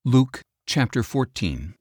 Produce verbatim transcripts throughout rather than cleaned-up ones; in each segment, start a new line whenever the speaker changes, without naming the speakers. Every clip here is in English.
Luke chapter fourteen.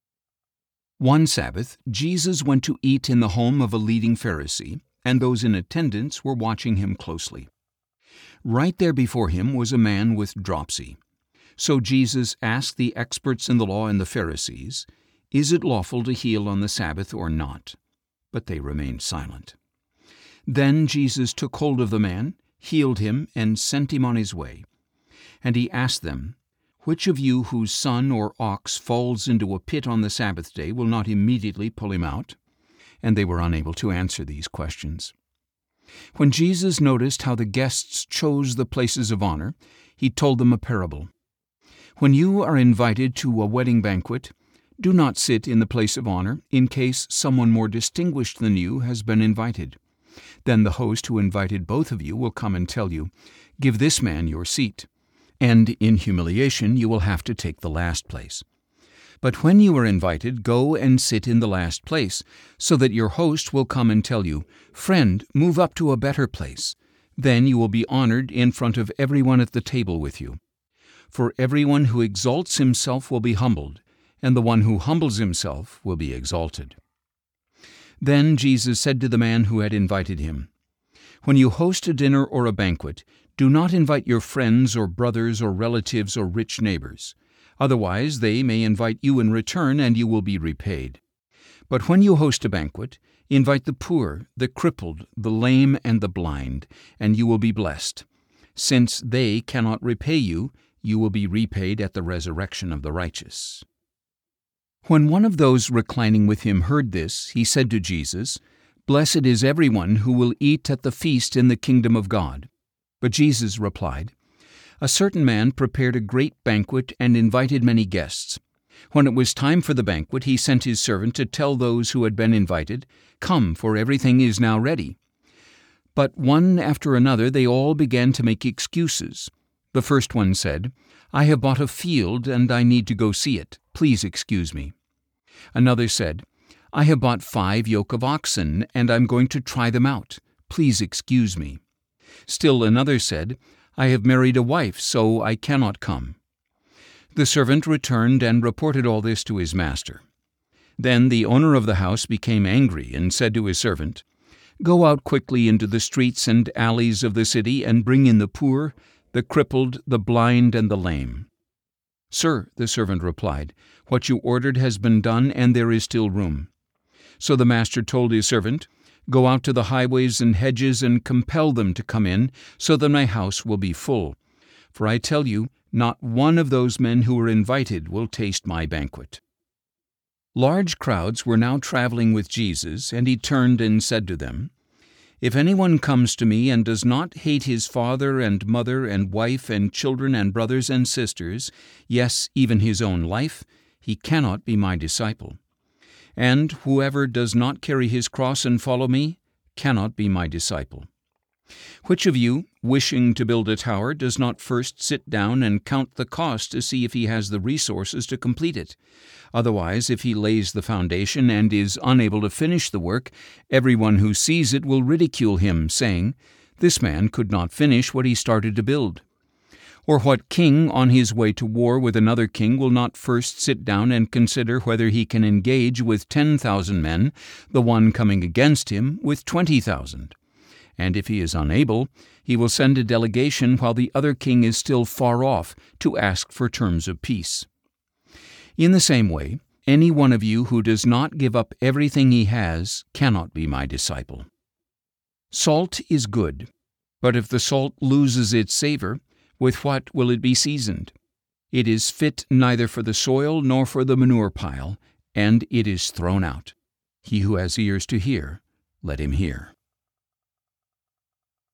One Sabbath, Jesus went to eat in the home of a leading Pharisee, and those in attendance were watching him closely. Right there before him was a man with dropsy. So Jesus asked the experts in the law and the Pharisees, "Is it lawful to heal on the Sabbath or not?" But they remained silent. Then Jesus took hold of the man, healed him, and sent him on his way. And he asked them, "Which of you whose son or ox falls into a pit on the Sabbath day will not immediately pull him out?" And they were unable to answer these questions. When Jesus noticed how the guests chose the places of honor, he told them a parable. "When you are invited to a wedding banquet, do not sit in the place of honor, in case someone more distinguished than you has been invited. Then the host who invited both of you will come and tell you, 'Give this man your seat,' and in humiliation you will have to take the last place. But when you are invited, go and sit in the last place, so that your host will come and tell you, 'Friend, move up to a better place.' Then you will be honored in front of everyone at the table with you. For everyone who exalts himself will be humbled, and the one who humbles himself will be exalted." Then Jesus said to the man who had invited him, "When you host a dinner or a banquet, do not invite your friends or brothers or relatives or rich neighbors. Otherwise they may invite you in return, and you will be repaid. But when you host a banquet, invite the poor, the crippled, the lame, and the blind, and you will be blessed. Since they cannot repay you, you will be repaid at the resurrection of the righteous." When one of those reclining with him heard this, he said to Jesus, "Blessed is everyone who will eat at the feast in the kingdom of God." But Jesus replied, "A certain man prepared a great banquet and invited many guests. When it was time for the banquet, he sent his servant to tell those who had been invited, 'Come, for everything is now ready.' But one after another they all began to make excuses. The first one said, 'I have bought a field and I need to go see it. Please excuse me.' Another said, 'I have bought five yoke of oxen and I'm going to try them out. Please excuse me.' Still another said, 'I have married a wife, so I cannot come.' The servant returned and reported all this to his master. Then the owner of the house became angry and said to his servant, 'Go out quickly into the streets and alleys of the city and bring in the poor, the crippled, the blind, and the lame.' 'Sir,' the servant replied, 'what you ordered has been done, and there is still room.' So the master told his servant, 'Go out to the highways and hedges and compel them to come in, so that my house will be full. For I tell you, not one of those men who were invited will taste my banquet.'" Large crowds were now traveling with Jesus, and he turned and said to them, "If anyone comes to me and does not hate his father and mother and wife and children and brothers and sisters, yes, even his own life, he cannot be my disciple. And whoever does not carry his cross and follow me cannot be my disciple. Which of you, wishing to build a tower, does not first sit down and count the cost to see if he has the resources to complete it? Otherwise, if he lays the foundation and is unable to finish the work, everyone who sees it will ridicule him, saying, 'This man could not finish what he started to build.' Or what king on his way to war with another king will not first sit down and consider whether he can engage with ten thousand men, the one coming against him with twenty thousand? And if he is unable, he will send a delegation while the other king is still far off to ask for terms of peace. In the same way, any one of you who does not give up everything he has cannot be my disciple. Salt is good, but if the salt loses its savor, with what will it be seasoned? It is fit neither for the soil nor for the manure pile, and it is thrown out. He who has ears to hear, let him hear."